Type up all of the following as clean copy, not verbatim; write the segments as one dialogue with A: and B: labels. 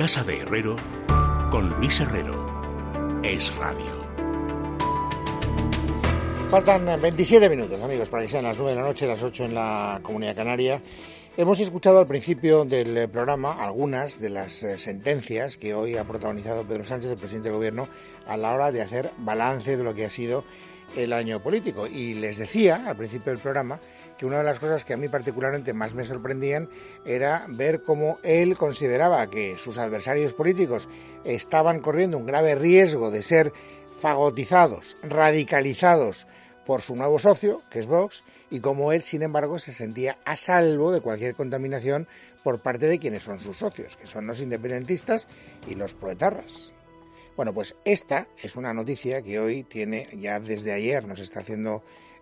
A: Casa de Herrero con Luis Herrero. Es Radio.
B: Faltan 27 minutos, amigos, para que sean las 9 de la noche, las 8 en la Comunidad Canaria. Hemos escuchado al principio del programa algunas de las sentencias que hoy ha protagonizado Pedro Sánchez, el presidente del Gobierno, a la hora de hacer balance de lo que ha sido el año político. Y les decía al principio del programa que una de las cosas que a mí particularmente más me sorprendían era ver cómo él consideraba que sus adversarios políticos estaban corriendo un grave riesgo de ser fagotizados, radicalizados por su nuevo socio, que es Vox, y cómo él, sin embargo, se sentía a salvo de cualquier contaminación por parte de quienes son sus socios, que son los independentistas y los proetarras. Bueno, pues esta es una noticia que hoy tiene, ya desde ayer nos está haciendo,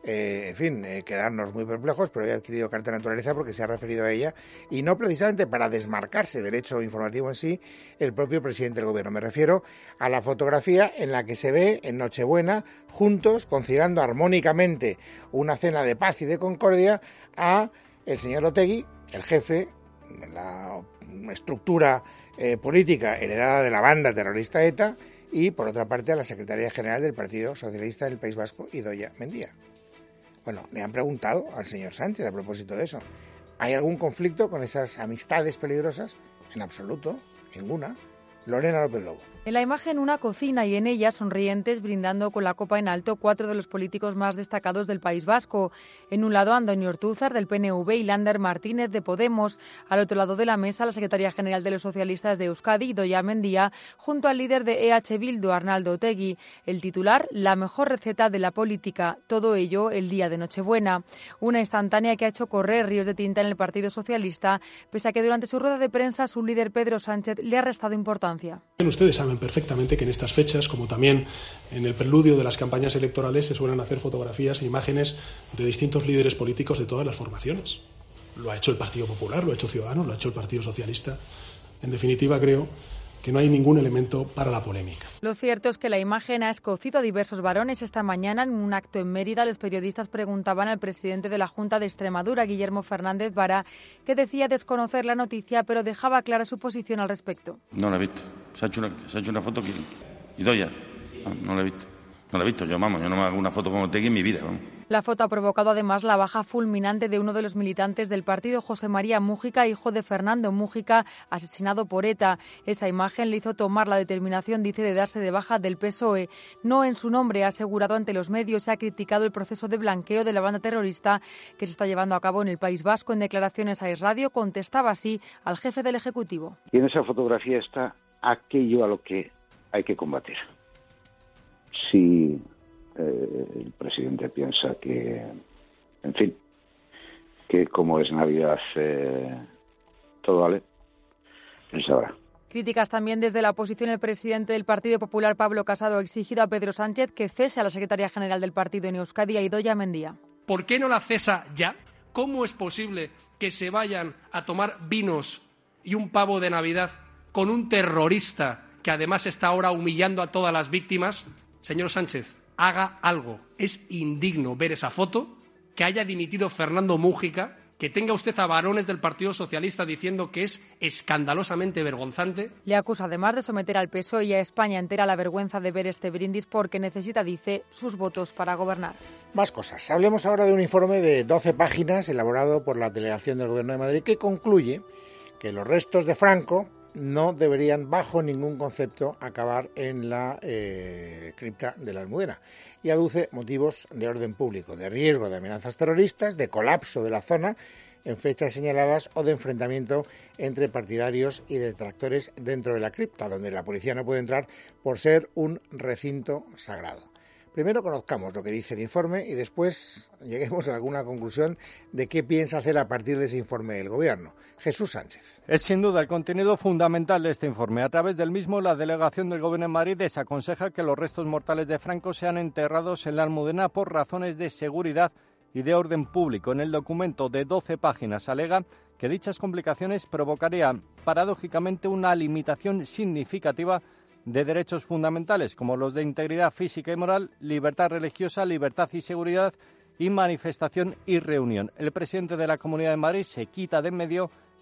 B: quedarnos muy perplejos, pero he adquirido carta de naturaleza porque se ha referido a ella, y no precisamente para desmarcarse del hecho informativo en sí, el propio presidente del Gobierno. Me refiero a la fotografía en la que se ve en Nochebuena, juntos, conciliando armónicamente una cena de paz y de concordia, a el señor Otegi, el jefe de la estructura política heredada de la banda terrorista ETA, y por otra parte a la secretaria general del Partido Socialista del País Vasco, Idoia Mendia. Bueno, le han preguntado al señor Sánchez a propósito de eso. ¿Hay algún conflicto con esas amistades peligrosas? En absoluto, ninguna. Lorena López Lobo.
C: En la imagen una cocina y en ella sonrientes brindando con la copa en alto 4 de los políticos más destacados del País Vasco. En un lado Antonio Ortúzar del PNV y Lander Martínez de Podemos. Al otro lado de la mesa la secretaria general de los socialistas de Euskadi, Idoia Mendia, junto al líder de EH Bildu, Arnaldo Otegi. El titular, la mejor receta de la política. Todo ello el día de Nochebuena. Una instantánea que ha hecho correr ríos de tinta en el Partido Socialista, pese a que durante su rueda de prensa su líder Pedro Sánchez le ha restado importancia.
D: Ustedes saben perfectamente que en estas fechas, como también en el preludio de las campañas electorales, se suelen hacer fotografías e imágenes de distintos líderes políticos de todas las formaciones. Lo ha hecho el Partido Popular, lo ha hecho Ciudadanos, lo ha hecho el Partido Socialista. En definitiva, creo que no hay ningún elemento para la polémica.
C: Lo cierto es que la imagen ha escocido a diversos varones. Esta mañana, en un acto en Mérida, los periodistas preguntaban al presidente de la Junta de Extremadura, Guillermo Fernández Vara, que decía desconocer la noticia, pero dejaba clara su posición al respecto.
E: No la he visto. Se ha hecho una foto que Idoia. No la he visto. No la he visto. Yo no me hago una foto con Otegi en mi vida. Vamos.
C: La foto ha provocado además la baja fulminante de uno de los militantes del partido, José María Mújica, hijo de Fernando Mújica, asesinado por ETA. Esa imagen le hizo tomar la determinación, dice, de darse de baja del PSOE. No en su nombre, ha asegurado ante los medios, ha criticado el proceso de blanqueo de la banda terrorista que se está llevando a cabo en el País Vasco. En declaraciones a Es Radio contestaba así al jefe del Ejecutivo.
F: Y en esa fotografía está aquello a lo que hay que combatir. Si el presidente piensa que, en fin, que como es Navidad todo vale, él sabrá.
C: Críticas también desde la oposición. El presidente del Partido Popular, Pablo Casado, ha exigido a Pedro Sánchez que cese a la secretaria general del partido en Euskadi, a Idoia Mendia.
G: ¿Por qué no la cesa ya? ¿Cómo es posible que se vayan a tomar vinos y un pavo de Navidad con un terrorista que además está ahora humillando a todas las víctimas? Señor Sánchez, haga algo. Es indigno ver esa foto, que haya dimitido Fernando Mújica, que tenga usted a varones del Partido Socialista diciendo que es escandalosamente vergonzante.
C: Le acusa además de someter al PSOE y a España entera a la vergüenza de ver este brindis porque necesita, dice, sus votos para gobernar.
B: Más cosas. Hablemos ahora de un informe de 12 páginas elaborado por la delegación del Gobierno de Madrid que concluye que los restos de Franco no deberían, bajo ningún concepto, acabar en la cripta de la Almudena. Y aduce motivos de orden público, de riesgo de amenazas terroristas, de colapso de la zona en fechas señaladas o de enfrentamiento entre partidarios y detractores dentro de la cripta, donde la policía no puede entrar por ser un recinto sagrado. Primero conozcamos lo que dice el informe y después lleguemos a alguna conclusión de qué piensa hacer a partir de ese informe el Gobierno. Jesús Sánchez.
H: Es sin duda el contenido fundamental de este informe. A través del mismo, la delegación del Gobierno de Madrid desaconseja que los restos mortales de Franco sean enterrados en la Almudena por razones de seguridad y de orden público. En el documento de 12 páginas alega que dichas complicaciones provocarían paradójicamente una limitación significativa de derechos fundamentales como los de integridad física y moral, libertad religiosa, libertad y seguridad y manifestación y reunión. El presidente de la Comunidad de Madrid se quita de en medio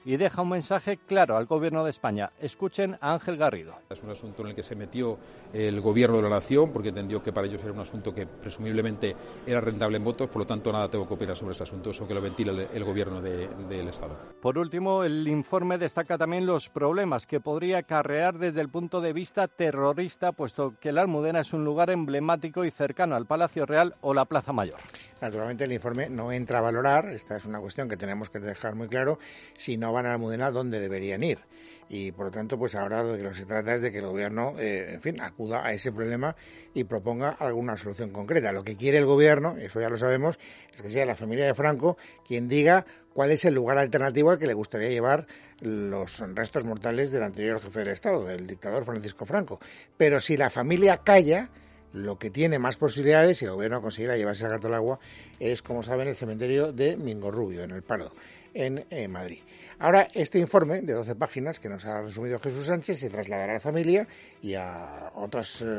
H: y deja un mensaje claro al Gobierno de España. Escuchen a Ángel Garrido.
I: Es un asunto en el que se metió el Gobierno de la Nación porque entendió que para ellos era un asunto que presumiblemente era rentable en votos, por lo tanto nada tengo que opinar sobre ese asunto, eso que lo ventila el Gobierno del Estado.
H: Por último, el informe destaca también los problemas que podría acarrear desde el punto de vista terrorista, puesto que la Almudena es un lugar emblemático y cercano al Palacio Real o la Plaza Mayor.
B: Naturalmente el informe no entra a valorar, esta es una cuestión que tenemos que dejar muy claro, si no van a la Almudena, ¿dónde deberían ir? Y por lo tanto, pues ahora de lo que se trata es de que el Gobierno, acuda a ese problema y proponga alguna solución concreta. Lo que quiere el Gobierno, eso ya lo sabemos, es que sea la familia de Franco quien diga cuál es el lugar alternativo al que le gustaría llevar los restos mortales del anterior jefe del Estado, del dictador Francisco Franco. Pero si la familia calla, lo que tiene más posibilidades, si el Gobierno consiguiera llevarse a gato al agua, es, como saben, el cementerio de Mingorrubio, en el Pardo, en Madrid. Ahora, este informe de 12 páginas que nos ha resumido Jesús Sánchez se trasladará a la familia y a otras, y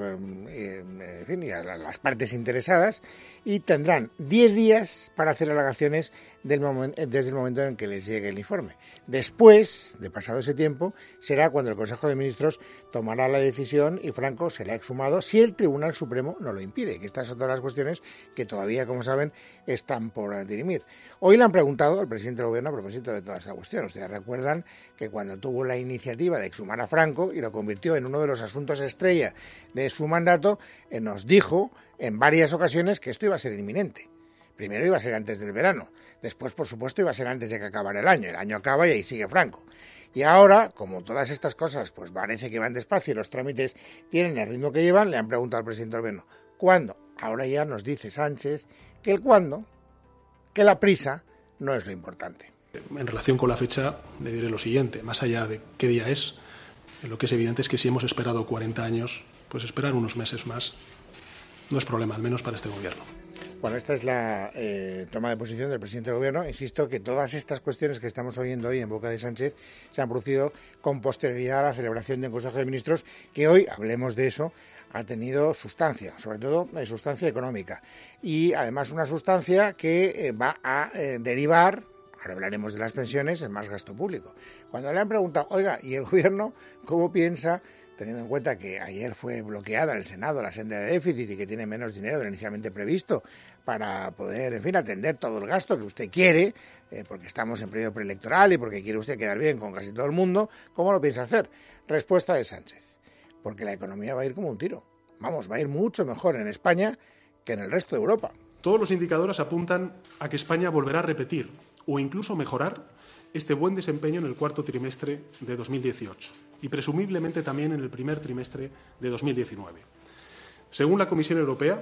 B: a las partes interesadas, y tendrán 10 días para hacer alegaciones desde el momento en que les llegue el informe. Después, de pasado ese tiempo, será cuando el Consejo de Ministros tomará la decisión y Franco será exhumado si el Tribunal Supremo no lo impide, que estas son todas las cuestiones que todavía, como saben, están por dirimir. Hoy le han preguntado al presidente del Gobierno a propósito de toda esta cuestión. Ustedes recuerdan que cuando tuvo la iniciativa de exhumar a Franco y lo convirtió en uno de los asuntos estrella de su mandato, nos dijo en varias ocasiones que esto iba a ser inminente. Primero iba a ser antes del verano, después, por supuesto, iba a ser antes de que acabara el año. El año acaba y ahí sigue Franco. Y ahora, como todas estas cosas pues parece que van despacio y los trámites tienen el ritmo que llevan, le han preguntado al presidente del Gobierno, ¿cuándo? Ahora ya nos dice Sánchez que el cuándo, que la prisa no es lo importante.
D: En relación con la fecha, le diré lo siguiente. Más allá de qué día es, lo que es evidente es que si hemos esperado 40 años, pues esperar unos meses más no es problema, al menos para este Gobierno.
B: Bueno, esta es la toma de posición del presidente del Gobierno. Insisto que todas estas cuestiones que estamos oyendo hoy en boca de Sánchez se han producido con posterioridad a la celebración del Consejo de Ministros, que hoy, hablemos de eso, ha tenido sustancia, sobre todo sustancia económica. Y además una sustancia que va a derivar, ahora hablaremos de las pensiones, en más gasto público. Cuando le han preguntado, oiga, ¿y el Gobierno cómo piensa, teniendo en cuenta que ayer fue bloqueada en el Senado la senda de déficit y que tiene menos dinero de lo inicialmente previsto para poder, en fin, atender todo el gasto que usted quiere, porque estamos en periodo preelectoral y porque quiere usted quedar bien con casi todo el mundo, ¿cómo lo piensa hacer? Respuesta de Sánchez, porque la economía va a ir como un tiro. Vamos, va a ir mucho mejor en España que en el resto de Europa.
D: Todos los indicadores apuntan a que España volverá a repetir o incluso mejorar este buen desempeño en el cuarto trimestre de 2018 y presumiblemente también en el primer trimestre de 2019. Según la Comisión Europea,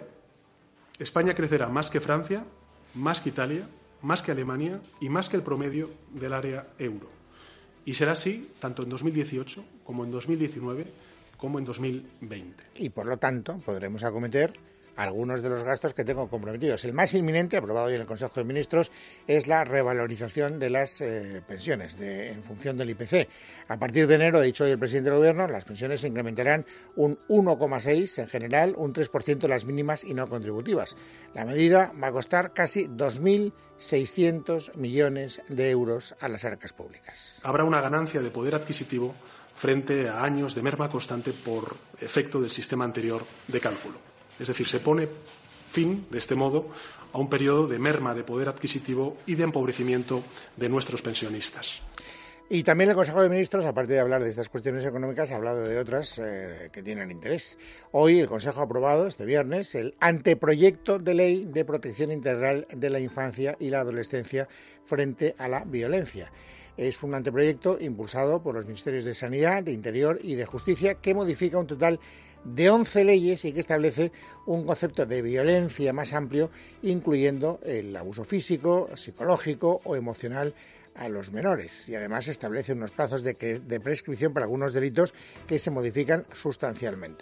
D: España crecerá más que Francia, más que Italia, más que Alemania y más que el promedio del área euro. Y será así tanto en 2018 como en 2019 como en 2020.
B: Y por lo tanto podremos acometer algunos de los gastos que tengo comprometidos. El más inminente, aprobado hoy en el Consejo de Ministros, es la revalorización de las pensiones en función del IPC. A partir de enero, ha dicho hoy el presidente del Gobierno, las pensiones se incrementarán un 1,6% en general, un 3% las mínimas y no contributivas. La medida va a costar casi 2.600 millones de euros a las arcas públicas.
D: Habrá una ganancia de poder adquisitivo frente a años de merma constante por efecto del sistema anterior de cálculo. Es decir, se pone fin, de este modo, a un periodo de merma de poder adquisitivo y de empobrecimiento de nuestros pensionistas.
B: Y también el Consejo de Ministros, aparte de hablar de estas cuestiones económicas, ha hablado de otras que tienen interés. Hoy el Consejo ha aprobado, este viernes, el anteproyecto de ley de protección integral de la infancia y la adolescencia frente a la violencia. Es un anteproyecto impulsado por los Ministerios de Sanidad, de Interior y de Justicia que modifica un total de 11 leyes y que establece un concepto de violencia más amplio, incluyendo el abuso físico, psicológico o emocional a los menores. Y además establece unos plazos de prescripción para algunos delitos que se modifican sustancialmente.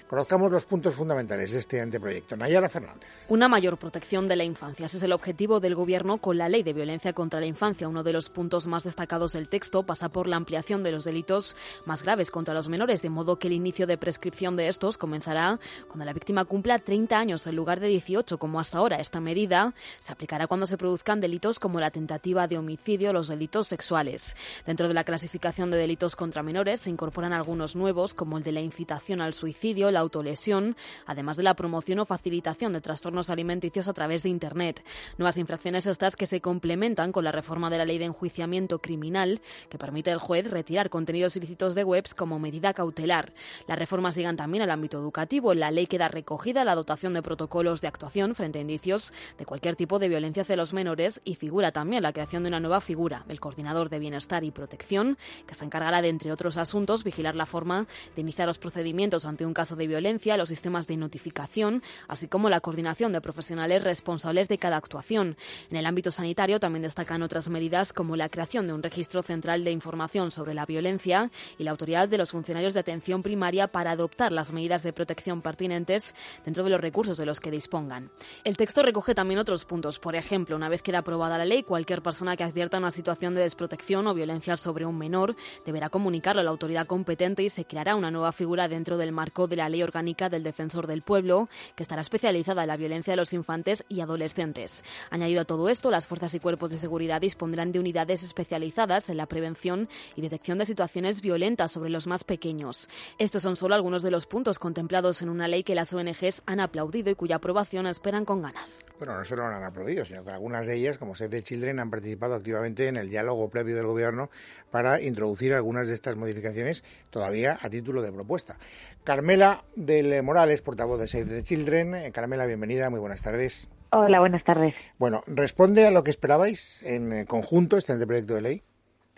B: Conozcamos los puntos fundamentales de este anteproyecto. Nayara Fernández.
J: Una mayor protección de la infancia. Ese es el objetivo del Gobierno con la Ley de Violencia contra la Infancia. Uno de los puntos más destacados del texto pasa por la ampliación de los delitos más graves contra los menores, de modo que el inicio de prescripción de estos comenzará cuando la víctima cumpla 30 años en lugar de 18, como hasta ahora. Esta medida se aplicará cuando se produzcan delitos como la tentativa de homicidio o los delitos sexuales. Dentro de la clasificación de delitos contra menores se incorporan algunos nuevos, como el de la incitación al suicidio, la autolesión, además de la promoción o facilitación de trastornos alimenticios a través de Internet. Nuevas infracciones estas que se complementan con la reforma de la Ley de Enjuiciamiento Criminal, que permite al juez retirar contenidos ilícitos de webs como medida cautelar. Las reformas llegan también al ámbito educativo. En la ley queda recogida la dotación de protocolos de actuación frente a indicios de cualquier tipo de violencia hacia los menores y figura también la creación de una nueva figura, el Coordinador de Bienestar y Protección, que se encargará de, entre otros asuntos, vigilar la forma de iniciar los procedimientos ante un caso de violencia, los sistemas de notificación, así como la coordinación de profesionales responsables de cada actuación. En el ámbito sanitario también destacan otras medidas como la creación de un registro central de información sobre la violencia y la autoridad de los funcionarios de atención primaria para adoptar las medidas de protección pertinentes dentro de los recursos de los que dispongan. El texto recoge también otros puntos. Por ejemplo, una vez queda aprobada la ley, cualquier persona que advierta una situación de desprotección o violencia sobre un menor deberá comunicarlo a la autoridad competente y se creará una nueva figura dentro del marco de la Ley Orgánica del Defensor del Pueblo, que estará especializada en la violencia de los infantes y adolescentes. Añadido a todo esto, las fuerzas y cuerpos de seguridad dispondrán de unidades especializadas en la prevención y detección de situaciones violentas sobre los más pequeños. Estos son solo algunos de los puntos contemplados en una ley que las ONGs han aplaudido y cuya aprobación esperan con ganas.
B: Bueno, no solo lo han aplaudido, sino que algunas de ellas, como Save the Children, han participado activamente en el diálogo previo del Gobierno para introducir algunas de estas modificaciones todavía a título de propuesta. Carmela del Morales, portavoz de Save the Children. Carmela, bienvenida, muy buenas tardes.
K: Hola, buenas tardes.
B: Bueno, ¿responde a lo que esperabais en conjunto este anteproyecto de ley?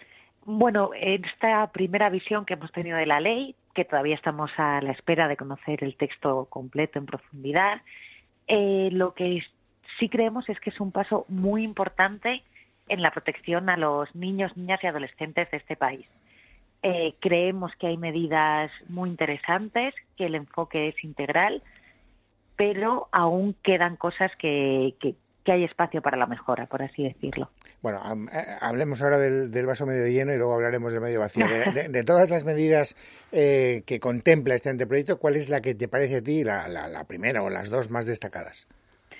K: Bueno, en esta primera visión que hemos tenido de la ley, que todavía estamos a la espera de conocer el texto completo en profundidad, lo que sí creemos es que es un paso muy importante en la protección a los niños, niñas y adolescentes de este país. Creemos que hay medidas muy interesantes, que el enfoque es integral, pero aún quedan cosas que hay espacio para la mejora, por así decirlo.
B: Bueno, hablemos ahora del vaso medio lleno y luego hablaremos del medio vacío. De todas las medidas que contempla este anteproyecto, ¿cuál es la que te parece a ti la primera o las dos más destacadas?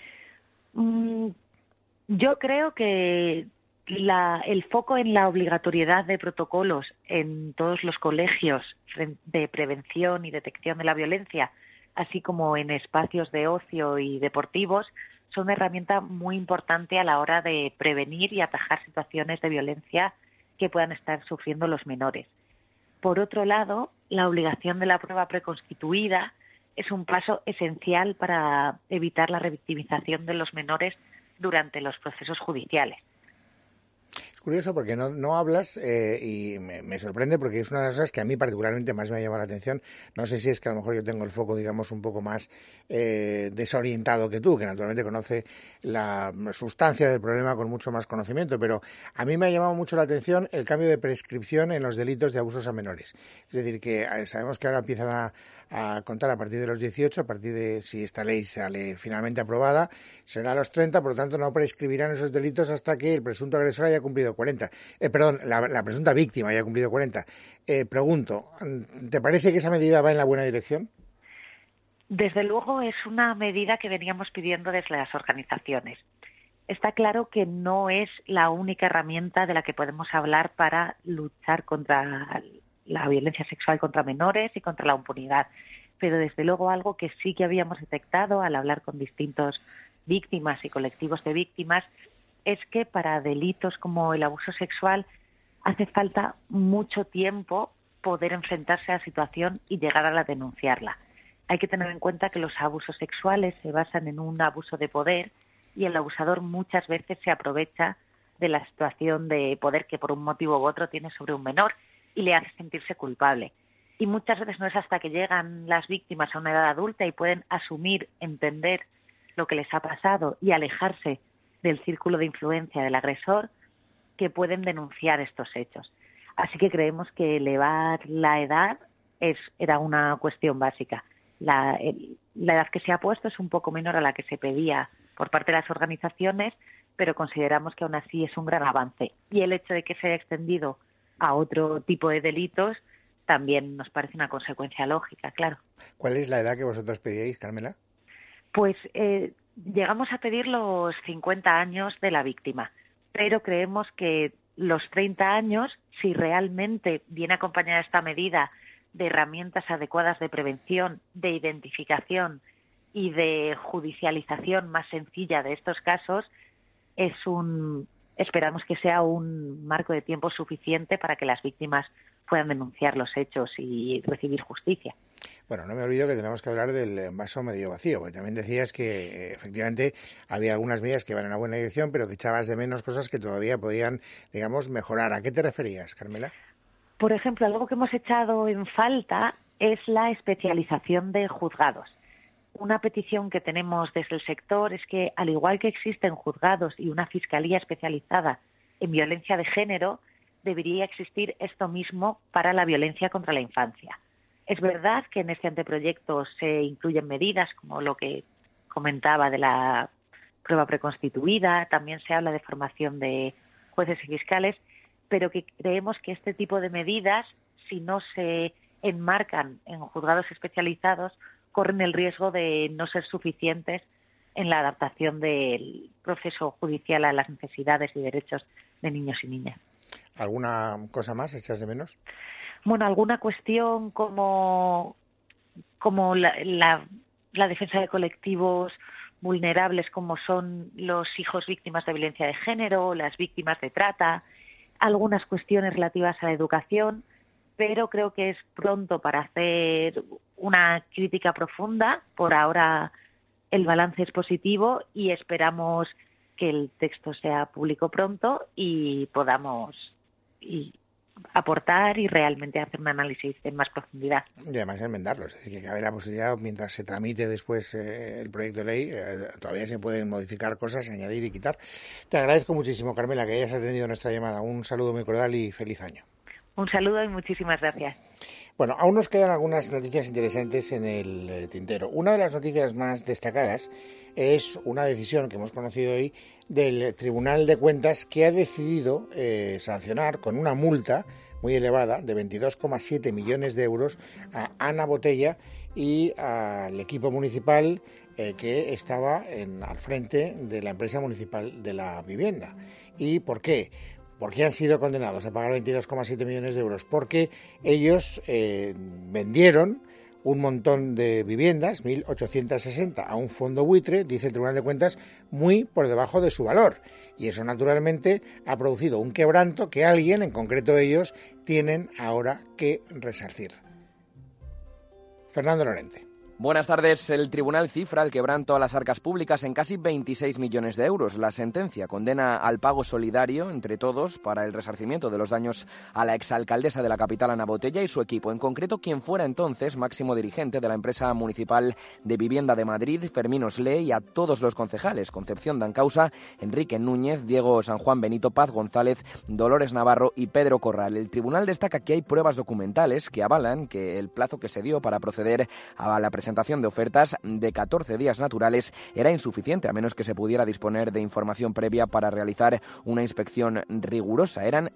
K: Yo creo que el foco en la obligatoriedad de protocolos en todos los colegios de prevención y detección de la violencia, así como en espacios de ocio y deportivos, son una herramienta muy importante a la hora de prevenir y atajar situaciones de violencia que puedan estar sufriendo los menores. Por otro lado, la obligación de la prueba preconstituida es un paso esencial para evitar la revictimización de los menores durante los procesos judiciales.
B: Es curioso porque no hablas y me sorprende porque es una de las cosas que a mí particularmente más me ha llamado la atención. No sé si es que a lo mejor yo tengo el foco, digamos, un poco más desorientado que tú, que naturalmente conoce la sustancia del problema con mucho más conocimiento, pero a mí me ha llamado mucho la atención el cambio de prescripción en los delitos de abusos a menores. Es decir, que sabemos que ahora empiezan a contar a partir de los 18, a partir de, si esta ley sale finalmente aprobada, será a los 30, por lo tanto no prescribirán esos delitos hasta que el presunto agresor haya cumplido 40. La presunta víctima haya cumplido 40. Pregunto, ¿te parece que esa medida va en la buena dirección?
K: Desde luego es una medida que veníamos pidiendo desde las organizaciones. Está claro que no es la única herramienta de la que podemos hablar para luchar contra la violencia sexual contra menores y contra la impunidad, pero desde luego algo que sí que habíamos detectado al hablar con distintos víctimas y colectivos de víctimas es que para delitos como el abuso sexual hace falta mucho tiempo poder enfrentarse a la situación y llegar a denunciarla. Hay que tener en cuenta que los abusos sexuales se basan en un abuso de poder y el abusador muchas veces se aprovecha de la situación de poder que por un motivo u otro tiene sobre un menor y le hace sentirse culpable. Y muchas veces no es hasta que llegan las víctimas a una edad adulta y pueden asumir, entender lo que les ha pasado y alejarse del círculo de influencia del agresor que pueden denunciar estos hechos. Así que creemos que elevar la edad era una cuestión básica. La edad que se ha puesto es un poco menor a la que se pedía por parte de las organizaciones, pero consideramos que aún así es un gran avance. Y el hecho de que se haya extendido a otro tipo de delitos también nos parece una consecuencia lógica, claro.
B: ¿Cuál es la edad que vosotros pedíais, Carmela?
K: Pues llegamos a pedir los 50 años de la víctima, pero creemos que los 30 años, si realmente viene acompañada esta medida de herramientas adecuadas de prevención, de identificación y de judicialización más sencilla de estos casos, esperamos que sea un marco de tiempo suficiente para que las víctimas puedan denunciar los hechos y recibir justicia.
B: Bueno, no me olvido que tenemos que hablar del vaso medio vacío, porque también decías que efectivamente había algunas medidas que iban en una buena dirección, pero que echabas de menos cosas que todavía podían, digamos, mejorar. ¿A qué te referías, Carmela?
K: Por ejemplo, algo que hemos echado en falta es la especialización de juzgados. Una petición que tenemos desde el sector es que, al igual que existen juzgados y una fiscalía especializada en violencia de género, debería existir esto mismo para la violencia contra la infancia. Es verdad que en este anteproyecto se incluyen medidas como lo que comentaba de la prueba preconstituida, también se habla de formación de jueces y fiscales, pero que creemos que este tipo de medidas, si no se enmarcan en juzgados especializados, corren el riesgo de no ser suficientes en la adaptación del proceso judicial a las necesidades y derechos de niños y niñas.
B: ¿Alguna cosa más echas de menos?
K: Bueno, alguna cuestión como la defensa de colectivos vulnerables, como son los hijos víctimas de violencia de género, las víctimas de trata, algunas cuestiones relativas a la educación, pero creo que es pronto para hacer una crítica profunda. Por ahora el balance es positivo y esperamos que el texto sea público pronto y podamos aportar y realmente hacer un análisis en más profundidad.
B: Y además enmendarlo, es decir, que cabe la posibilidad, mientras se tramite después el proyecto de ley, todavía se pueden modificar cosas, añadir y quitar. Te agradezco muchísimo, Carmela, que hayas atendido nuestra llamada. Un saludo muy cordial y feliz año.
K: Un saludo y muchísimas gracias.
B: Bueno, aún nos quedan algunas noticias interesantes en el tintero. Una de las noticias más destacadas es una decisión que hemos conocido hoy del Tribunal de Cuentas, que ha decidido sancionar con una multa muy elevada de 22,7 millones de euros a Ana Botella y al equipo municipal que estaba al frente de la empresa municipal de la vivienda. ¿Y por qué? ¿Por qué han sido condenados a pagar 22,7 millones de euros? Porque ellos vendieron un montón de viviendas, 1.860, a un fondo buitre, dice el Tribunal de Cuentas, muy por debajo de su valor. Y eso, naturalmente, ha producido un quebranto que alguien, en concreto ellos, tienen ahora que resarcir. Fernando Lorente.
L: Buenas tardes. El tribunal cifra el quebranto a las arcas públicas en casi 26 millones de euros. La sentencia condena al pago solidario entre todos para el resarcimiento de los daños a la exalcaldesa de la capital, Ana Botella, y su equipo, en concreto quien fuera entonces máximo dirigente de la empresa municipal de vivienda de Madrid, Fermín Oslé, y a todos los concejales: Concepción Dancausa, Enrique Núñez, Diego San Juan, Benito Paz González, Dolores Navarro y Pedro Corral. El tribunal destaca que hay pruebas documentales que avalan que el plazo que se dio para proceder a la presentación de ofertas de 14 días naturales era insuficiente, a menos que se pudiera disponer de información previa para realizar una inspección rigurosa. Eran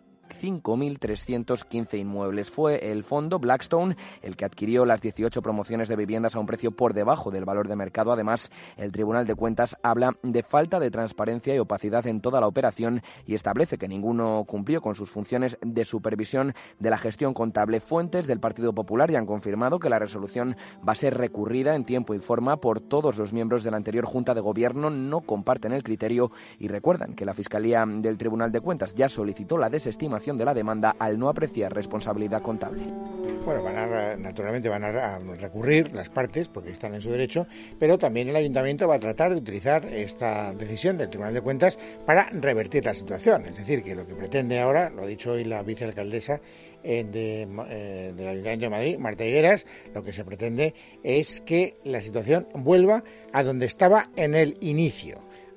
L: 5.315 inmuebles. Fue el fondo Blackstone el que adquirió las 18 promociones de viviendas a un precio por debajo del valor de mercado. Además, el Tribunal de Cuentas habla de falta de transparencia y opacidad en toda la operación y establece que ninguno cumplió con sus funciones de supervisión de la gestión contable. Fuentes del Partido Popular ya han confirmado que la resolución va a ser recurrida en tiempo y forma por todos los miembros de la anterior Junta de Gobierno. No comparten el criterio y recuerdan que la Fiscalía del Tribunal de Cuentas ya solicitó la desestimación de la demanda al no apreciar responsabilidad contable.
B: Bueno, naturalmente van a recurrir las partes porque están en su derecho, pero también el Ayuntamiento va a tratar de utilizar esta decisión del Tribunal de Cuentas para revertir la situación. Es decir, que lo que pretende ahora, lo ha dicho hoy la vicealcaldesa del Ayuntamiento de Madrid, Marta Higueras, lo que se pretende es que la situación vuelva a donde estaba en el inicio.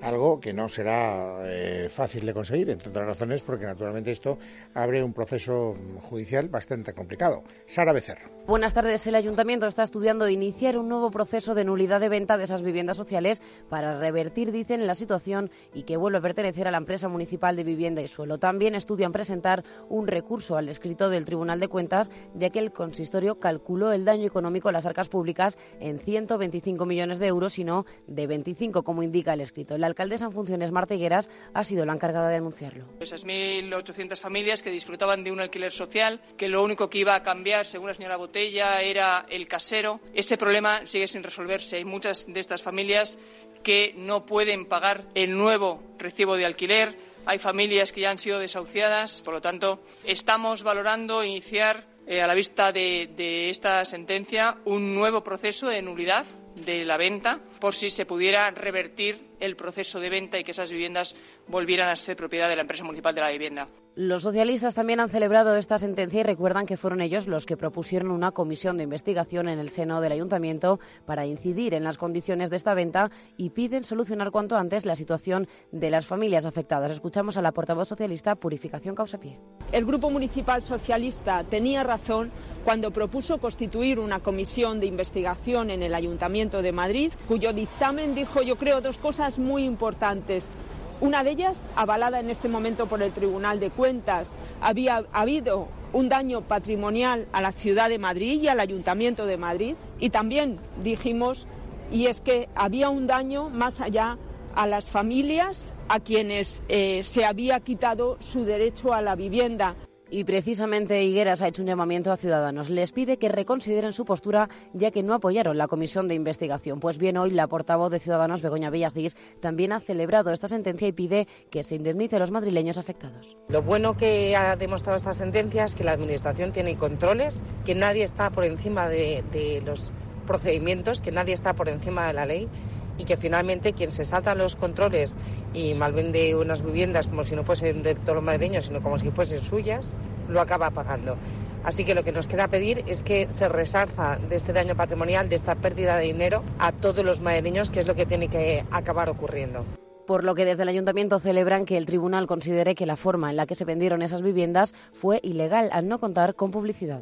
B: algo que no será fácil de conseguir, entre otras razones porque naturalmente esto abre un proceso judicial bastante complicado. Sara Becerra.
M: Buenas tardes. El Ayuntamiento está estudiando iniciar un nuevo proceso de nulidad de venta de esas viviendas sociales para revertir, dicen, la situación y que vuelva a pertenecer a la empresa municipal de vivienda y suelo. También estudian presentar un recurso al escrito del Tribunal de Cuentas, ya que el consistorio calculó el daño económico a las arcas públicas en 125 millones de euros y no de 25, como indica el escrito. La alcaldesa en funciones, Marta Higueras, ha sido la encargada de anunciarlo.
N: Esas 1.800 familias que disfrutaban de un alquiler social, que lo único que iba a cambiar, según la señora Botella, era el casero. Ese problema sigue sin resolverse. Hay muchas de estas familias que no pueden pagar el nuevo recibo de alquiler. Hay familias que ya han sido desahuciadas. Por lo tanto, estamos valorando iniciar, a la vista de esta sentencia, un nuevo proceso de nulidad de la venta, por si se pudiera revertir el proceso de venta y que esas viviendas volvieran a ser propiedad de la empresa municipal de la vivienda.
M: Los socialistas también han celebrado esta sentencia y recuerdan que fueron ellos los que propusieron una comisión de investigación en el seno del Ayuntamiento para incidir en las condiciones de esta venta y piden solucionar cuanto antes la situación de las familias afectadas. Escuchamos a la portavoz socialista Purificación Causapié.
O: El Grupo Municipal Socialista tenía razón cuando propuso constituir una comisión de investigación en el Ayuntamiento de Madrid, cuyo dictamen dijo, yo creo, dos cosas muy importantes. Una de ellas, avalada en este momento por el Tribunal de Cuentas, había habido un daño patrimonial a la ciudad de Madrid y al Ayuntamiento de Madrid. Y también dijimos, y es que había un daño más allá a las familias a quienes se había quitado su derecho a la vivienda.
M: Y precisamente Higueras ha hecho un llamamiento a Ciudadanos. Les pide que reconsideren su postura, ya que no apoyaron la comisión de investigación. Pues bien, hoy la portavoz de Ciudadanos, Begoña Villacís, también ha celebrado esta sentencia y pide que se indemnice a los madrileños afectados.
P: Lo bueno que ha demostrado esta sentencia es que la Administración tiene controles, que nadie está por encima de los procedimientos, que nadie está por encima de la ley y que finalmente quien se salta los controles y malvende unas viviendas como si no fuesen de todos los madrileños, sino como si fuesen suyas, lo acaba pagando. Así que lo que nos queda pedir es que se resarza de este daño patrimonial, de esta pérdida de dinero, a todos los madrileños, que es lo que tiene que acabar ocurriendo.
M: Por lo que desde el Ayuntamiento celebran que el Tribunal considere que la forma en la que se vendieron esas viviendas fue ilegal al no contar con publicidad.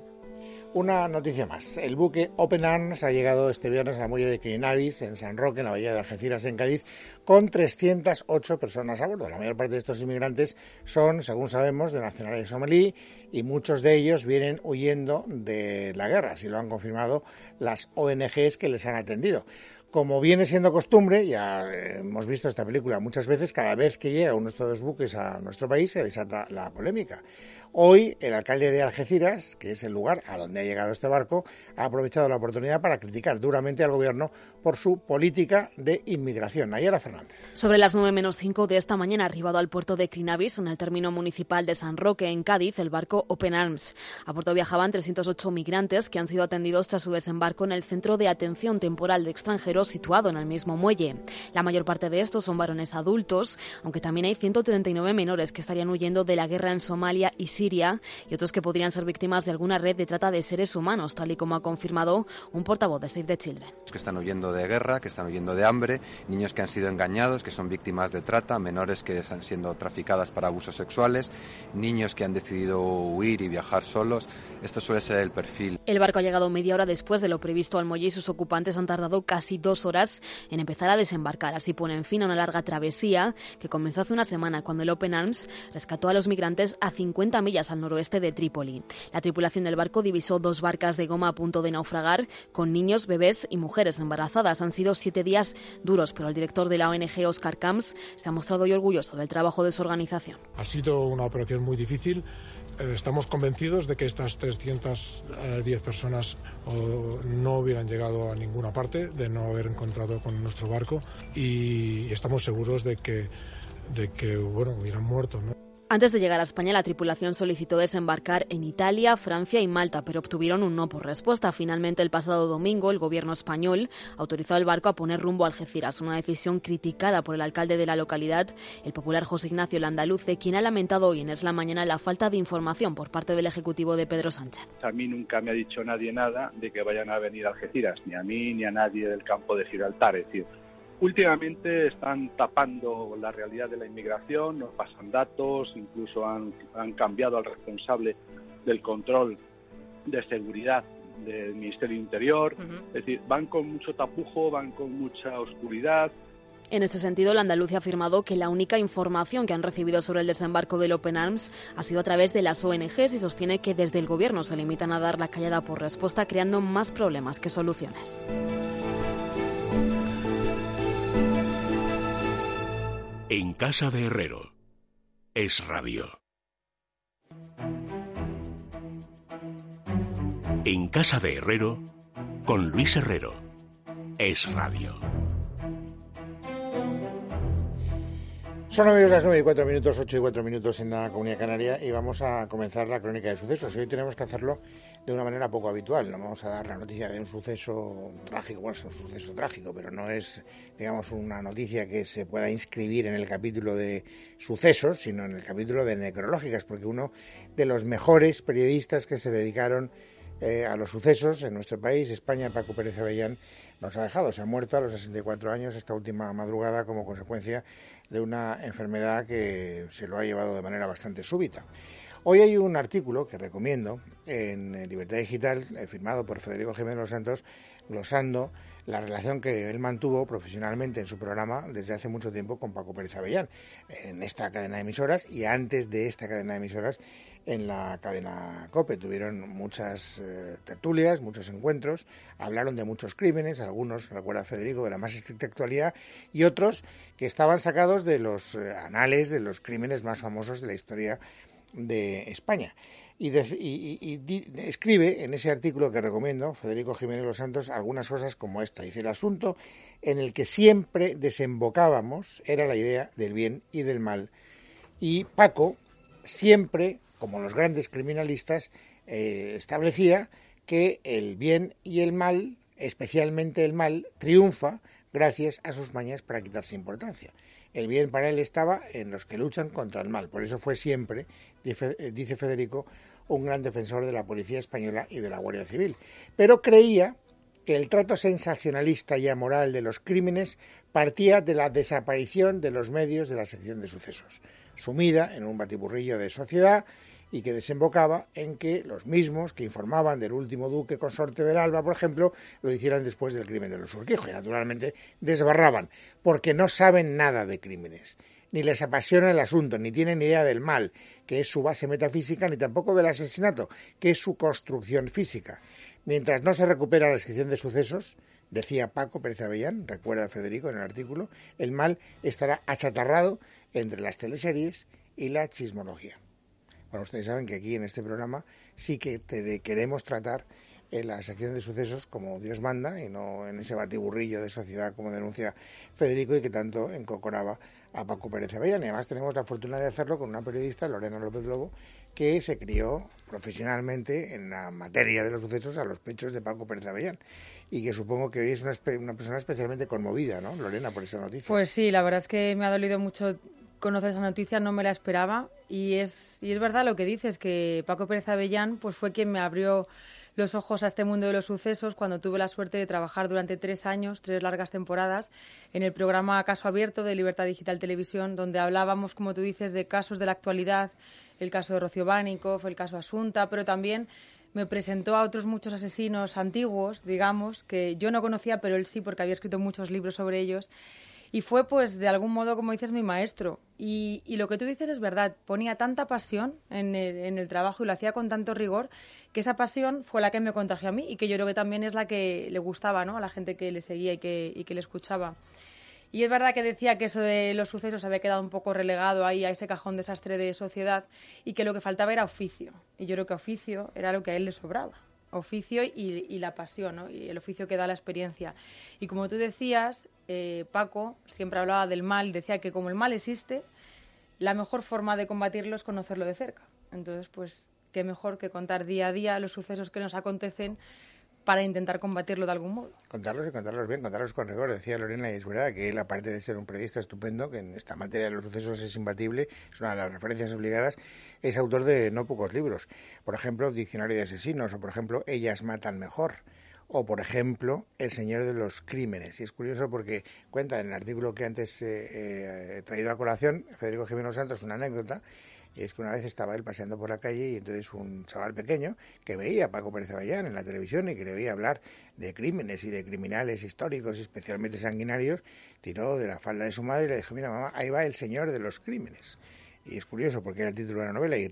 B: Una noticia más. El buque Open Arms ha llegado este viernes al muelle de Quirinavis, en San Roque, en la bahía de Algeciras, en Cádiz, con 308 personas a bordo. La mayor parte de estos inmigrantes son, según sabemos, de nacionalidad somalí y muchos de ellos vienen huyendo de la guerra, así lo han confirmado las ONGs que les han atendido. Como viene siendo costumbre, ya hemos visto esta película muchas veces, cada vez que llega uno de estos buques a nuestro país se desata la polémica. Hoy, el alcalde de Algeciras, que es el lugar a donde ha llegado este barco, ha aprovechado la oportunidad para criticar duramente al gobierno por su política de inmigración. Nayara Fernández.
J: Sobre las 9:05 de esta mañana, arribado al puerto de Quirinavis, en el término municipal de San Roque, en Cádiz, el barco Open Arms. A bordo viajaban 308 migrantes que han sido atendidos tras su desembarco en el Centro de Atención Temporal de Extranjeros situado en el mismo muelle. La mayor parte de estos son varones adultos, aunque también hay 139 menores que estarían huyendo de la guerra en Somalia y Siria y otros que podrían ser víctimas de alguna red de trata de seres humanos, tal y como ha confirmado un portavoz de Save the Children.
Q: Que están huyendo de guerra, que están huyendo de hambre, niños que han sido engañados, que son víctimas de trata, menores que están siendo traficadas para abusos sexuales, niños que han decidido huir y viajar solos. Esto suele ser el perfil.
J: El barco ha llegado media hora después de lo previsto al muelle y sus ocupantes han tardado casi 2 horas en empezar a desembarcar. Así ponen fin a una larga travesía que comenzó hace una semana cuando el Open Arms rescató a los migrantes a 50 millas al noroeste de Trípoli. La tripulación del barco divisó 2 barcas de goma a punto de naufragar con niños, bebés y mujeres embarazadas. Han sido 7 días duros, pero el director de la ONG, Oscar Camps, se ha mostrado hoy orgulloso del trabajo de su organización.
R: Ha sido una operación muy difícil. Estamos convencidos de que estas 310 personas no hubieran llegado a ninguna parte, de no haber encontrado con nuestro barco, y estamos seguros de que hubieran muerto, ¿no?
J: Antes de llegar a España, la tripulación solicitó desembarcar en Italia, Francia y Malta, pero obtuvieron un no por respuesta. Finalmente, el pasado domingo, el gobierno español autorizó al barco a poner rumbo a Algeciras, una decisión criticada por el alcalde de la localidad, el popular José Ignacio Landaluce, quien ha lamentado hoy en Es la Mañana la falta de información por parte del Ejecutivo de Pedro Sánchez.
S: A mí nunca me ha dicho nadie nada de que vayan a venir a Algeciras, ni a mí ni a nadie del campo de Gibraltar. Es decir, Últimamente están tapando la realidad de la inmigración, nos pasan datos, incluso han cambiado al responsable del control de seguridad del Ministerio de Interior. Es decir, van con mucho tapujo, van con mucha oscuridad.
J: En este sentido, el andaluz ha afirmado que la única información que han recibido sobre el desembarco del Open Arms ha sido a través de las ONGs y sostiene que desde el Gobierno se limitan a dar la callada por respuesta, creando más problemas que soluciones.
A: En casa de Herrero, Es Radio. En casa de Herrero, con Luis Herrero, Es Radio.
B: Son, amigos, las 9:04, 8:04 en la Comunidad Canaria, y vamos a comenzar la crónica de sucesos. Y hoy tenemos que hacerlo de una manera poco habitual. No vamos a dar la noticia de un suceso trágico, bueno, es un suceso trágico, pero no es, digamos, una noticia que se pueda inscribir en el capítulo de sucesos, sino en el capítulo de necrológicas, porque uno de los mejores periodistas que se dedicaron a los sucesos en nuestro país, España, Paco Pérez Avellán, nos ha dejado. Se ha muerto a los 64 años esta última madrugada como consecuencia de una enfermedad que se lo ha llevado de manera bastante súbita. Hoy hay un artículo que recomiendo en Libertad Digital, firmado por Federico Jiménez Los Santos, glosando la relación que él mantuvo profesionalmente en su programa desde hace mucho tiempo con Paco Pérez Avellán, en esta cadena de emisoras, y antes de esta cadena de emisoras en la cadena COPE. Tuvieron muchas tertulias, muchos encuentros, hablaron de muchos crímenes, algunos, recuerda Federico, de la más estricta actualidad, y otros que estaban sacados de los anales de los crímenes más famosos de la historia de España. Y escribe en ese artículo que recomiendo, Federico Jiménez Los Santos, algunas cosas como esta. Dice: el asunto en el que siempre desembocábamos era la idea del bien y del mal. Y Paco siempre, como los grandes criminalistas, establecía que el bien y el mal, especialmente el mal, triunfa gracias a sus mañas para quitarse importancia. El bien para él estaba en los que luchan contra el mal. Por eso fue siempre, dice Federico, un gran defensor de la Policía Española y de la Guardia Civil. Pero creía que el trato sensacionalista y amoral de los crímenes partía de la desaparición de los medios de la sección de sucesos, sumida en un batiburrillo de sociedad, y que desembocaba en que los mismos que informaban del último duque consorte del Alba, por ejemplo, lo hicieran después del crimen de los Urquijo, y naturalmente desbarraban, porque no saben nada de crímenes, ni les apasiona el asunto, ni tienen idea del mal, que es su base metafísica, ni tampoco del asesinato, que es su construcción física. Mientras no se recupera la sección de sucesos, decía Paco Pérez Avellán, recuerda Federico en el artículo, el mal estará achatarrado entre las teleseries y la chismología. Bueno, ustedes saben que aquí en este programa sí que queremos tratar en la sección de sucesos como Dios manda, y no en ese batiburrillo de sociedad como denuncia Federico y que tanto encocoraba a Paco Pérez Avellán. Y además tenemos la fortuna de hacerlo con una periodista, Lorena López Lobo, que se crió profesionalmente en la materia de los sucesos a los pechos de Paco Pérez Avellán, y que supongo que hoy es una persona especialmente conmovida, ¿no, Lorena, por esa noticia?
C: Pues sí, la verdad es que me ha dolido mucho conocer esa noticia, no me la esperaba, y es verdad lo que dices, que Paco Pérez Avellán pues fue quien me abrió los ojos a este mundo de los sucesos cuando tuve la suerte de trabajar durante 3 años, 3 largas temporadas, en el programa Caso Abierto de Libertad Digital Televisión, donde hablábamos, como tú dices, de casos de la actualidad, el caso de Rocío Bánikov, el caso Asunta, pero también me presentó a otros muchos asesinos antiguos, digamos, que yo no conocía, pero él sí, porque había escrito muchos libros sobre ellos. Y fue, pues, de algún modo, como dices, mi maestro. Y lo que tú dices es verdad. Ponía tanta pasión en el trabajo y lo hacía con tanto rigor, que esa pasión fue la que me contagió a mí y que yo creo que también es la que le gustaba, ¿no?, a la gente que le seguía y que le escuchaba. Y es verdad que decía que eso de los sucesos había quedado un poco relegado ahí a ese cajón desastre de sociedad y que lo que faltaba era oficio. Y yo creo que oficio era lo que a él le sobraba. Oficio y la pasión, ¿no?, y el oficio que da la experiencia. Y como tú decías, Paco siempre hablaba del mal, decía que como el mal existe, la mejor forma de combatirlo es conocerlo de cerca. Entonces, pues, qué mejor que contar día a día los sucesos que nos acontecen para intentar combatirlo de algún modo.
B: Contarlos y contarlos bien, contarlos con rigor. Decía Lorena, y es verdad que él, aparte de ser un periodista estupendo, que en esta materia de los sucesos es imbatible, es una de las referencias obligadas, es autor de no pocos libros. Por ejemplo, Diccionario de Asesinos, o por ejemplo, Ellas matan mejor, o, por ejemplo, El señor de los crímenes. Y es curioso porque cuenta en el artículo que antes he traído a colación, Federico Jimeno Santos, una anécdota, y es que una vez estaba él paseando por la calle y entonces un chaval pequeño que veía a Paco Pérez Avellán en la televisión y que le oía hablar de crímenes y de criminales históricos, especialmente sanguinarios, tiró de la falda de su madre y le dijo: mira, mamá, ahí va el señor de los crímenes. Y es curioso porque era el título de la novela y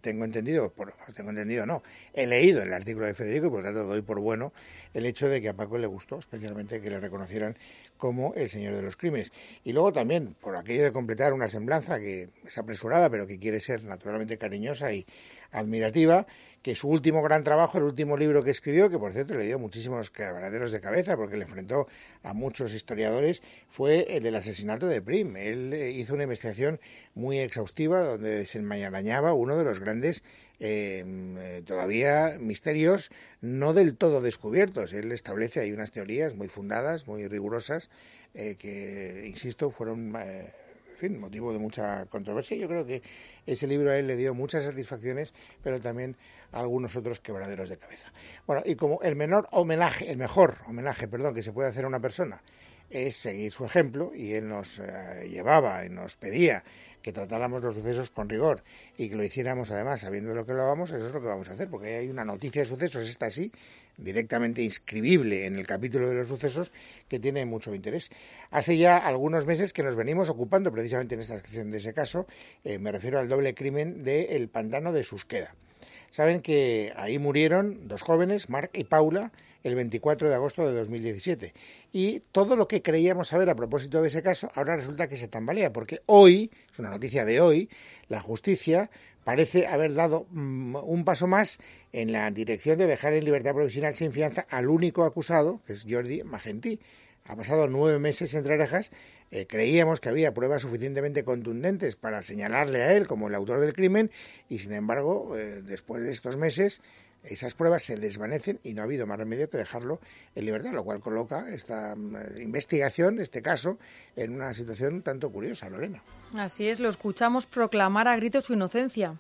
B: he leído el artículo de Federico y por lo tanto doy por bueno el hecho de que a Paco le gustó especialmente que le reconocieran como el señor de los crímenes. Y luego también, por aquello de completar una semblanza que es apresurada pero que quiere ser naturalmente cariñosa y admirativa, que su último gran trabajo, el último libro que escribió, que por cierto le dio muchísimos quebraderos de cabeza porque le enfrentó a muchos historiadores, fue el del asesinato de Prim. Él hizo una investigación muy exhaustiva donde desenmarañaba uno de los grandes todavía misterios no del todo descubiertos. Él establece ahí unas teorías muy fundadas, muy rigurosas, que, insisto, fueron motivo de mucha controversia. Yo creo que ese libro a él le dio muchas satisfacciones, pero también algunos otros quebraderos de cabeza. Bueno, y como el mejor homenaje que se puede hacer a una persona es seguir su ejemplo, y él nos llevaba y nos pedía que tratáramos los sucesos con rigor y que lo hiciéramos además sabiendo de lo que hablábamos, eso es lo que vamos a hacer, porque hay una noticia de sucesos, esta sí, directamente inscribible en el capítulo de los sucesos, que tiene mucho interés. Hace ya algunos meses que nos venimos ocupando precisamente en esta sección de ese caso, me refiero al doble crimen del pantano de Susqueda. Saben que ahí murieron dos jóvenes, Marc y Paula, el 24 de agosto de 2017. Y todo lo que creíamos saber a propósito de ese caso, ahora resulta que se tambalea, porque hoy, es una noticia de hoy, la justicia parece haber dado un paso más en la dirección de dejar en libertad provisional sin fianza al único acusado, que es Jordi Magentí. Ha pasado 9 meses entre rejas. Creíamos que había pruebas suficientemente contundentes para señalarle a él como el autor del crimen y, sin embargo, después de estos meses, esas pruebas se desvanecen y no ha habido más remedio que dejarlo en libertad, lo cual coloca esta investigación, este caso, en una situación un tanto curiosa, Lorena.
C: Así es, lo escuchamos proclamar a gritos su inocencia.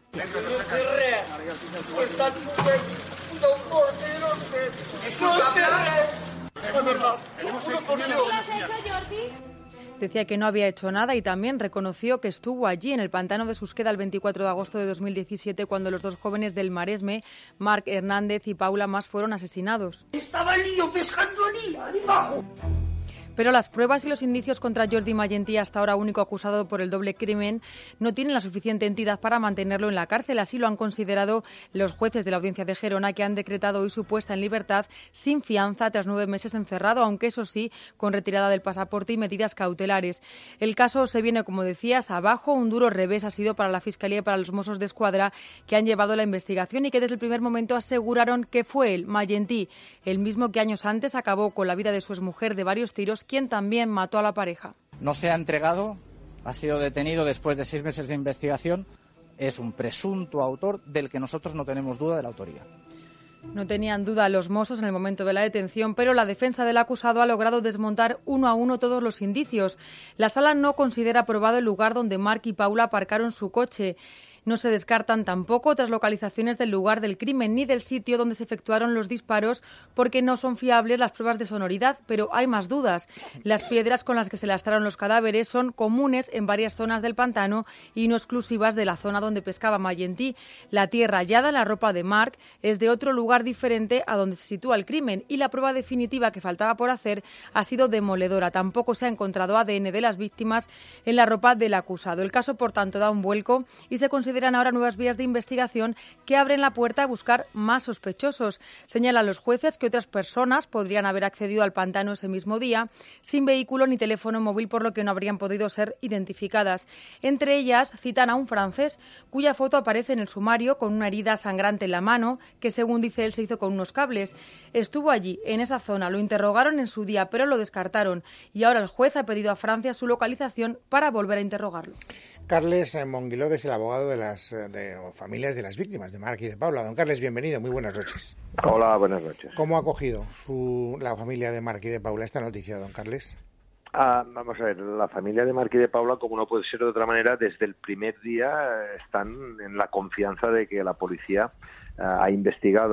C: Decía que no había hecho nada y también reconoció que estuvo allí en el pantano de Susqueda el 24 de agosto de 2017 cuando los dos jóvenes del Maresme, Marc Hernández y Paula Mas, fueron asesinados.
T: Estaba el niño pescando debajo.
C: Pero las pruebas y los indicios contra Jordi Magentí, hasta ahora único acusado por el doble crimen, no tienen la suficiente entidad para mantenerlo en la cárcel. Así lo han considerado los jueces de la Audiencia de Gerona, que han decretado hoy su puesta en libertad sin fianza tras 9 meses encerrado, aunque eso sí, con retirada del pasaporte y medidas cautelares. El caso se viene, como decías, abajo. Un duro revés ha sido para la Fiscalía y para los Mossos de Escuadra, que han llevado la investigación y que desde el primer momento aseguraron que fue él, Magentí, el mismo que años antes acabó con la vida de su exmujer de varios tiros, quien también mató a la pareja.
U: No se ha entregado, ha sido detenido después de 6 meses de investigación. Es un presunto autor del que nosotros no tenemos duda de la autoría.
C: No tenían duda los Mossos en el momento de la detención, pero la defensa del acusado ha logrado desmontar uno a uno todos los indicios. La sala no considera probado el lugar donde Marc y Paula aparcaron su coche. No se descartan tampoco otras localizaciones del lugar del crimen ni del sitio donde se efectuaron los disparos, porque no son fiables las pruebas de sonoridad, pero hay más dudas. Las piedras con las que se lastraron los cadáveres son comunes en varias zonas del pantano y no exclusivas de la zona donde pescaba Magentí. La tierra hallada en la ropa de Marc es de otro lugar diferente a donde se sitúa el crimen y la prueba definitiva que faltaba por hacer ha sido demoledora. Tampoco se ha encontrado ADN de las víctimas en la ropa del acusado. El caso, por tanto, da un vuelco y se considera ahora nuevas vías de investigación que abren la puerta a buscar más sospechosos. Señalan los jueces que otras personas podrían haber accedido al pantano ese mismo día sin vehículo ni teléfono móvil, por lo que no habrían podido ser identificadas. Entre ellas citan a un francés cuya foto aparece en el sumario con una herida sangrante en la mano que, según dice él, se hizo con unos cables. Estuvo allí, en esa zona, lo interrogaron en su día, pero lo descartaron y ahora el juez ha pedido a Francia su localización para volver a interrogarlo.
B: Carles Monguilod es el abogado de las familias de las víctimas, de Marc y de Paula. Don Carles, bienvenido, muy buenas noches.
V: Hola, buenas noches.
B: ¿Cómo ha acogido la familia de Marc y de Paula esta noticia, don Carles?
V: Vamos a ver, la familia de Marc y de Paula, como no puede ser de otra manera, desde el primer día están en la confianza de que la policía ha investigado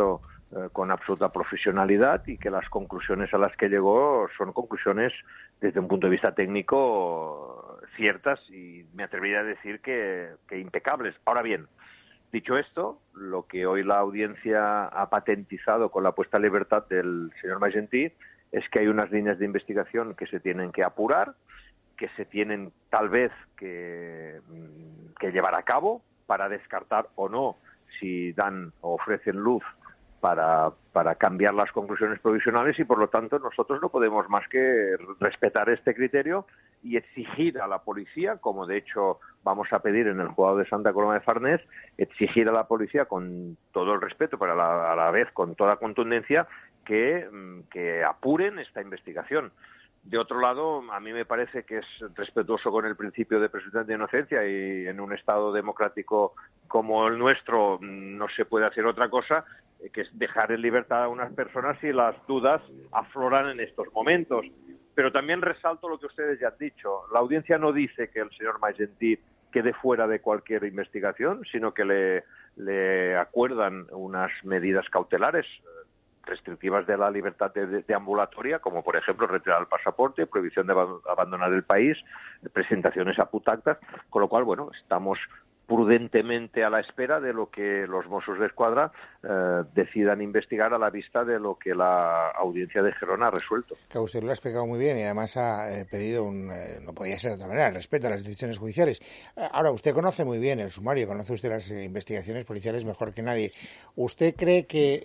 V: con absoluta profesionalidad y que las conclusiones a las que llegó son conclusiones desde un punto de vista técnico ciertas y me atrevería a decir que impecables. Ahora bien, dicho esto, lo que hoy la audiencia ha patentizado con la puesta en libertad del señor Magentí es que hay unas líneas de investigación que se tienen que apurar, que se tienen tal vez que llevar a cabo para descartar o no si dan o ofrecen luz para cambiar las conclusiones provisionales y por lo tanto nosotros no podemos más que respetar este criterio y exigir a la policía, como de hecho vamos a pedir en el juzgado de Santa Coloma de Farnés, exigir a la policía con todo el respeto, pero a la vez con toda contundencia que apuren esta investigación. De otro lado, a mí me parece que es respetuoso con el principio de presunción de inocencia y en un Estado democrático como el nuestro no se puede hacer otra cosa que es dejar en libertad a unas personas si las dudas afloran en estos momentos. Pero también resalto lo que ustedes ya han dicho. La audiencia no dice que el señor Magentí quede fuera de cualquier investigación, sino que le acuerdan unas medidas cautelares restrictivas de la libertad de ambulatoria, como por ejemplo retirar el pasaporte, prohibición de abandonar el país, presentaciones a putactas, con lo cual, bueno, estamos prudentemente a la espera de lo que los Mossos de Escuadra decidan investigar a la vista de lo que la audiencia de Gerona ha resuelto.
B: Que usted lo ha explicado muy bien y además ha pedido no podía ser de otra manera, el respeto a las decisiones judiciales. Ahora, usted conoce muy bien el sumario, conoce usted las investigaciones policiales mejor que nadie. ¿Usted cree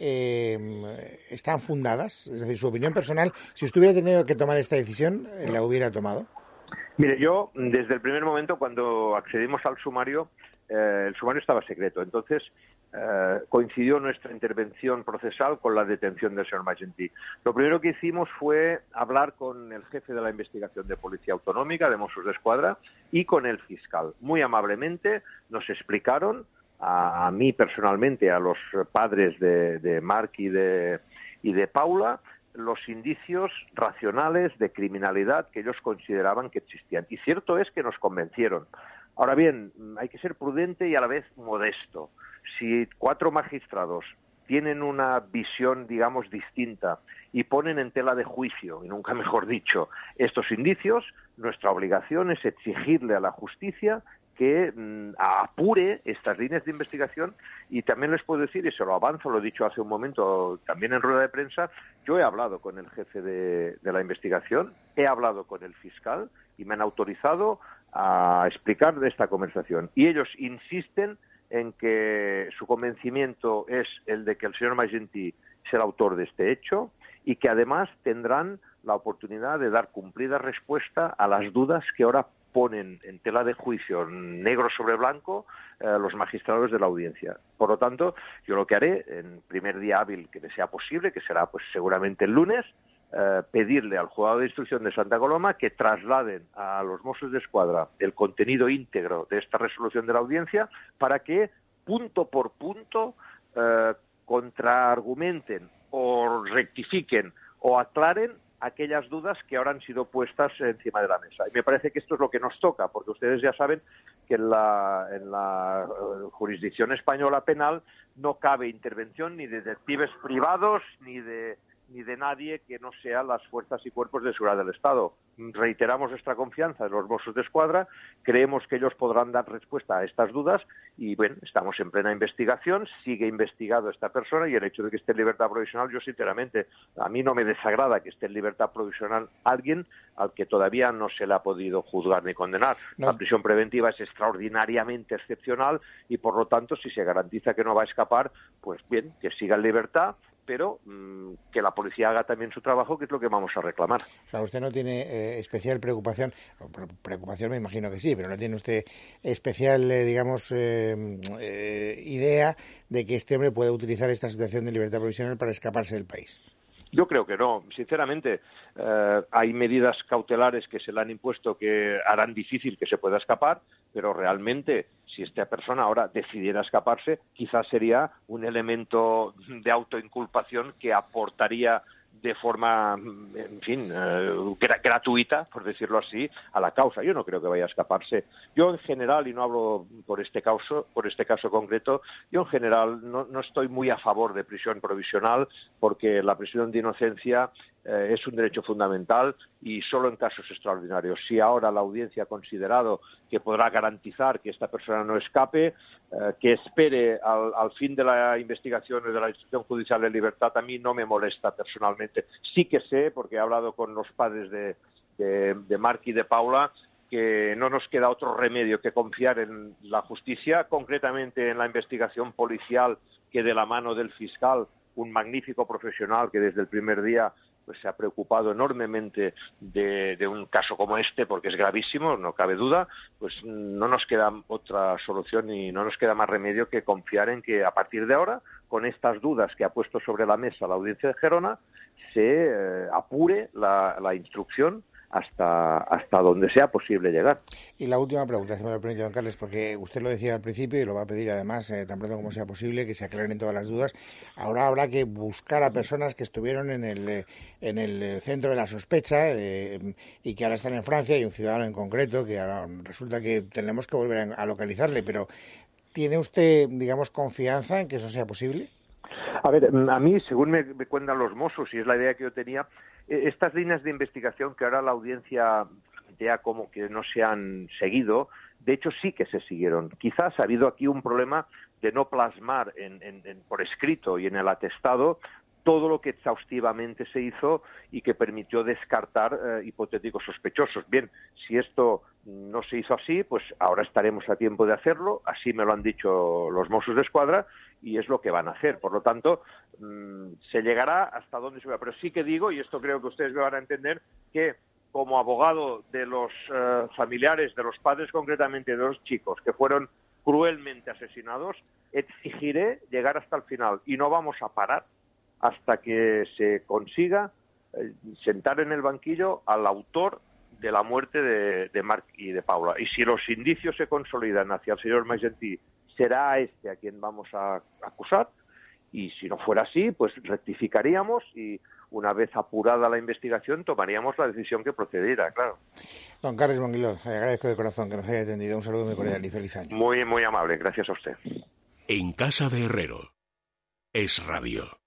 B: que están fundadas? Es decir, su opinión personal, si usted hubiera tenido que tomar esta decisión, ¿la hubiera tomado?
V: Mire, yo desde el primer momento cuando accedimos al sumario, el sumario estaba secreto, entonces coincidió nuestra intervención procesal con la detención del señor Magentí. Lo primero que hicimos fue hablar con el jefe de la investigación de Policía Autonómica, de Mossos de Escuadra, y con el fiscal. Muy amablemente nos explicaron, a mí personalmente, a los padres de Marc y de Paula, los indicios racionales de criminalidad que ellos consideraban que existían. Y cierto es que nos convencieron. Ahora bien, hay que ser prudente y a la vez modesto. Si 4 magistrados tienen una visión, digamos, distinta y ponen en tela de juicio, y nunca mejor dicho, estos indicios, nuestra obligación es exigirle a la justicia que apure estas líneas de investigación y también les puedo decir, y se lo avanzo, lo he dicho hace un momento también en rueda de prensa, yo he hablado con el jefe de la investigación, he hablado con el fiscal y me han autorizado a explicar de esta conversación. Y ellos insisten en que su convencimiento es el de que el señor Magentí es el autor de este hecho y que además tendrán la oportunidad de dar cumplida respuesta a las dudas que ahora ponen en tela de juicio negro sobre blanco los magistrados de la audiencia. Por lo tanto, yo lo que haré en primer día hábil que me sea posible, que será pues seguramente el lunes, pedirle al juzgado de instrucción de Santa Coloma que trasladen a los Mossos de Escuadra el contenido íntegro de esta resolución de la audiencia para que punto por punto contraargumenten o rectifiquen o aclaren aquellas dudas que ahora han sido puestas encima de la mesa. Y me parece que esto es lo que nos toca, porque ustedes ya saben que en la jurisdicción española penal no cabe intervención ni de detectives privados ni de nadie que no sean las fuerzas y cuerpos de seguridad del Estado. Reiteramos nuestra confianza en los Mossos de Escuadra, creemos que ellos podrán dar respuesta a estas dudas y, bueno, estamos en plena investigación, sigue investigado esta persona y el hecho de que esté en libertad provisional, yo sinceramente, a mí no me desagrada que esté en libertad provisional alguien al que todavía no se le ha podido juzgar ni condenar. No. La prisión preventiva es extraordinariamente excepcional y, por lo tanto, si se garantiza que no va a escapar, pues bien, que siga en libertad, pero que la policía haga también su trabajo, que es lo que vamos a reclamar.
B: O sea, usted no tiene especial preocupación me imagino que sí, pero no tiene usted especial, idea de que este hombre pueda utilizar esta situación de libertad provisional para escaparse del país.
V: Yo creo que no. Sinceramente, hay medidas cautelares que se le han impuesto que harán difícil que se pueda escapar, pero realmente, si esta persona ahora decidiera escaparse, quizás sería un elemento de autoinculpación que aportaría de forma, en fin, gratuita, por decirlo así, a la causa. Yo no creo que vaya a escaparse. Yo en general, y no hablo por este caso concreto, yo en general no estoy muy a favor de prisión provisional, porque la presunción de inocencia es un derecho fundamental y solo en casos extraordinarios. Si ahora la audiencia ha considerado que podrá garantizar que esta persona no escape, que espere al fin de la investigación o de la instrucción judicial en libertad, a mí no me molesta personalmente. Sí que sé, porque he hablado con los padres de Marc y de Paula, que no nos queda otro remedio que confiar en la justicia, concretamente en la investigación policial, que de la mano del fiscal, un magnífico profesional que desde el primer día pues se ha preocupado enormemente de un caso como este, porque es gravísimo, no cabe duda, pues no nos queda otra solución y no nos queda más remedio que confiar en que a partir de ahora, con estas dudas que ha puesto sobre la mesa la audiencia de Gerona, se apure la instrucción hasta donde sea posible llegar.
B: Y la última pregunta, si me lo permite, don Carles, porque usted lo decía al principio y lo va a pedir además tan pronto como sea posible, que se aclaren todas las dudas. Ahora habrá que buscar a personas que estuvieron en el centro de la sospecha y que ahora están en Francia, y un ciudadano en concreto que ahora resulta que tenemos que volver a localizarle, pero ¿tiene usted, digamos, confianza en que eso sea posible?
V: A ver, a mí, según me cuentan los Mossos, y es la idea que yo tenía, estas líneas de investigación que ahora la audiencia plantea como que no se han seguido, de hecho sí que se siguieron. Quizás ha habido aquí un problema de no plasmar por escrito y en el atestado todo lo que exhaustivamente se hizo y que permitió descartar hipotéticos sospechosos. Bien, si esto no se hizo así, pues ahora estaremos a tiempo de hacerlo, así me lo han dicho los Mossos de Escuadra, y es lo que van a hacer. Por lo tanto, se llegará hasta donde se vea. Pero sí que digo, y esto creo que ustedes me van a entender, que como abogado de los familiares, de los padres concretamente, de los chicos que fueron cruelmente asesinados, exigiré llegar hasta el final y no vamos a parar hasta que se consiga sentar en el banquillo al autor de la muerte de Marc y de Paula. Y si los indicios se consolidan hacia el señor Magentí, será a este a quien vamos a acusar, y si no fuera así, pues rectificaríamos y una vez apurada la investigación tomaríamos la decisión que procediera, claro.
B: Don Carles Bonguiló, le agradezco de corazón que nos haya atendido. Un saludo muy cordial y feliz año.
V: Muy, muy amable, gracias a usted.
A: En casa de Herrero, Es Radio.